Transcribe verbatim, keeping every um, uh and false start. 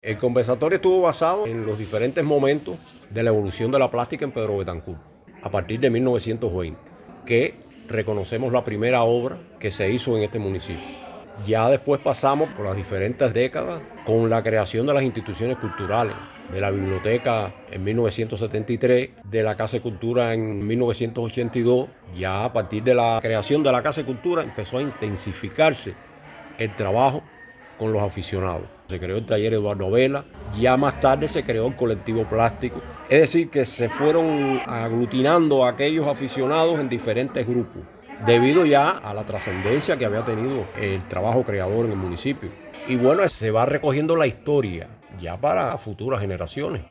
El conversatorio estuvo basado en los diferentes momentos de la evolución de la plástica en Pedro Betancur, a partir de mil novecientos veinte, que reconocemos la primera obra que se hizo en este municipio. Ya después pasamos por las diferentes décadas con la creación de las instituciones culturales, de la biblioteca en mil novecientos setenta y tres, de la Casa de Cultura en mil novecientos ochenta y dos. Ya a partir de la creación de la Casa de Cultura empezó a intensificarse el trabajo con los aficionados. Se creó el taller Eduardo Vela, ya más tarde se creó el colectivo plástico. Es decir, que se fueron aglutinando a aquellos aficionados en diferentes grupos, debido ya a la trascendencia que había tenido el trabajo creador en el municipio. Y bueno, se va recogiendo la historia ya para futuras generaciones.